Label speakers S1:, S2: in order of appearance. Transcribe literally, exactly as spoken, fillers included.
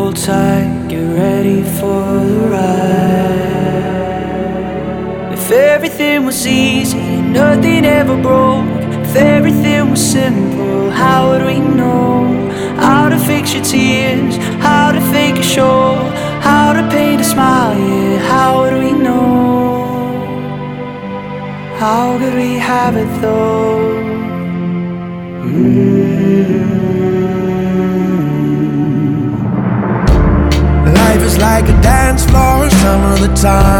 S1: Hold tight, get ready for the ride. If everything was easy and nothing ever broke, if everything was simple, how would we know how to fix your tears, how to fake a show, how to paint a smile, yeah, how would we know? How could we have it though? Mm-hmm.
S2: Life is like a dance floor some of the time.